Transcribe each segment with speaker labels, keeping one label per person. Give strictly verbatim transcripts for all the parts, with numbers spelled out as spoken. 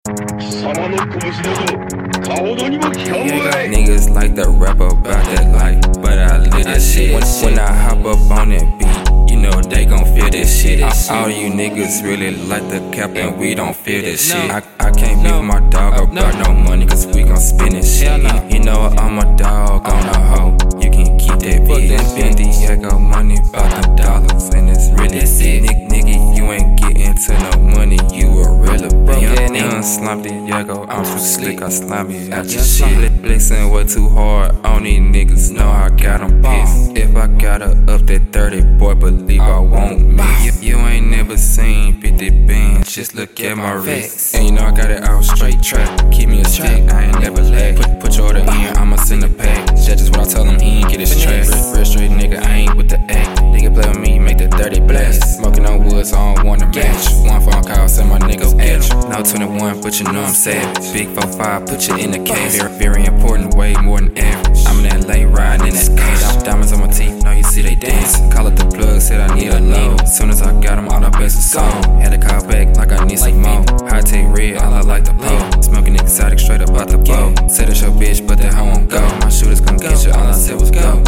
Speaker 1: Niggas like to rap about that life, but I live this shit. When, when I hop up on that beat, you know they gon' feel this shit. All, all you niggas really like the cap, and we don't feel this shit. I, I can't beef my dog about no money, cause we gon' spend this shit. You, you know I'm a dog on a hoe, you can keep that bitch. Spend Diego money about the dollars, and it's really it. Nick, nigga, you ain't getting to no money, you a real bitch. Young, young slump Diego, I'm too slick, I slimy at your shit. Blessing way too hard on these niggas, know I got them pissed. If I got her up that thirty, boy, believe I won't miss. You, you ain't never seen fifty bands, just look at my wrist. And you know I got it out straight trap, keep me a stick, I ain't never lag. Put, put your order in, I'ma send a pack. That's just what I tell him, he ain't get his track. Real straight nigga, I ain't with the act. Nigga play with me, make the dirty blast. Smoking on wood, so I don't wanna match. One phone call, send my niggas at you. Now twenty-one, but you know I'm savage. Big four five, put you in the cage. Very, very important, way more than average. I'm in that late riding in that cage. Diamonds on my teeth, know you see they dance. Call up the plug, said I need a load. Soon as I got them, all the best was sold. Had to call back like I need some more. High take red, all I like the pole. Smoking exotic straight up out the bowl. Said it's your bitch, but that hoe won't go. My shooters gon' get you, all I said was go.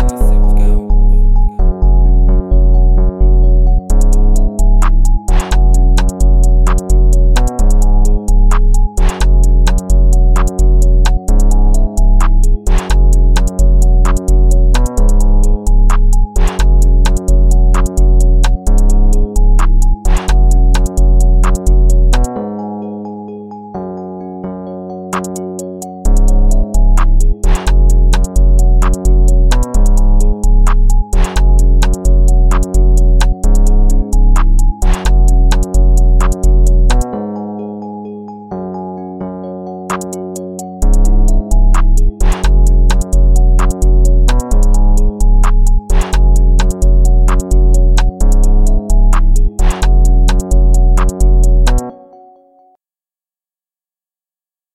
Speaker 2: You